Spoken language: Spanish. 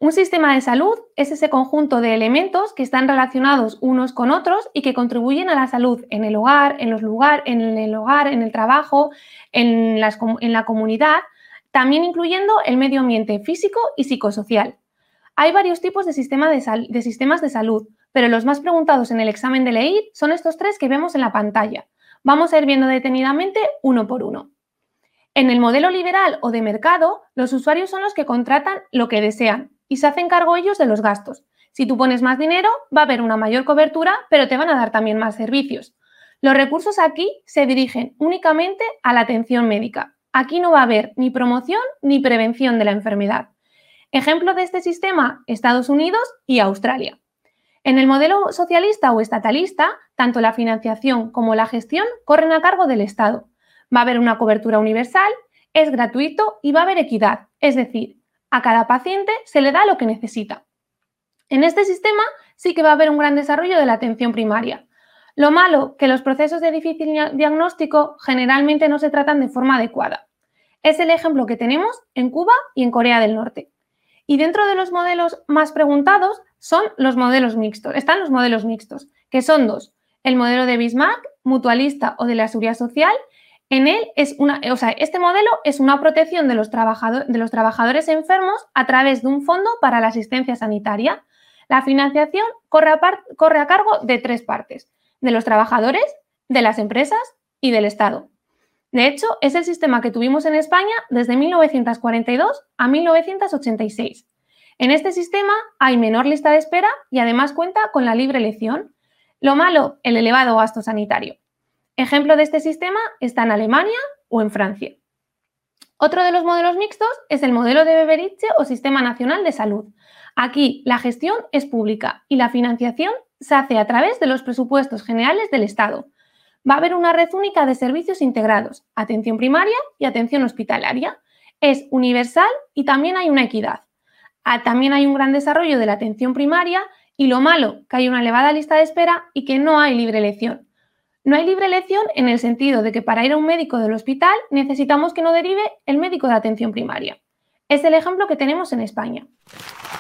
Un sistema de salud es ese conjunto de elementos que están relacionados unos con otros y que contribuyen a la salud en el hogar, en el trabajo, en la comunidad, también incluyendo el medio ambiente físico y psicosocial. Hay varios tipos de sistemas de salud, pero los más preguntados en el examen de LEID son estos tres que vemos en la pantalla. Vamos a ir viendo detenidamente uno por uno. En el modelo liberal o de mercado, los usuarios son los que contratan lo que desean y se hacen cargo ellos de los gastos. Si tú pones más dinero, va a haber una mayor cobertura, pero te van a dar también más servicios. Los recursos aquí se dirigen únicamente a la atención médica. Aquí no va a haber ni promoción ni prevención de la enfermedad. Ejemplo de este sistema, Estados Unidos y Australia. En el modelo socialista o estatalista, tanto la financiación como la gestión corren a cargo del Estado. Va a haber una cobertura universal, es gratuito y va a haber equidad, es decir, a cada paciente se le da lo que necesita. En este sistema sí que va a haber un gran desarrollo de la atención primaria. Lo malo, que los procesos de difícil diagnóstico generalmente no se tratan de forma adecuada. Es el ejemplo que tenemos en Cuba y en Corea del Norte. Y dentro de los modelos más preguntados son los modelos mixtos. Están los modelos mixtos, que son dos. El modelo de Bismarck, mutualista o de la seguridad social. En él este modelo es una protección de los trabajadores enfermos a través de un fondo para la asistencia sanitaria. La financiación corre a cargo de tres partes, de los trabajadores, de las empresas y del Estado. De hecho, es el sistema que tuvimos en España desde 1942 a 1986. En este sistema hay menor lista de espera y además cuenta con la libre elección. Lo malo, el elevado gasto sanitario. Ejemplo de este sistema está en Alemania o en Francia. Otro de los modelos mixtos es el modelo de Beveridge o Sistema Nacional de Salud. Aquí la gestión es pública y la financiación se hace a través de los presupuestos generales del Estado. Va a haber una red única de servicios integrados, atención primaria y atención hospitalaria. Es universal y también hay una equidad. También hay un gran desarrollo de la atención primaria y lo malo, que hay una elevada lista de espera y que no hay libre elección. No hay libre elección en el sentido de que para ir a un médico del hospital necesitamos que nos derive el médico de atención primaria. Es el ejemplo que tenemos en España.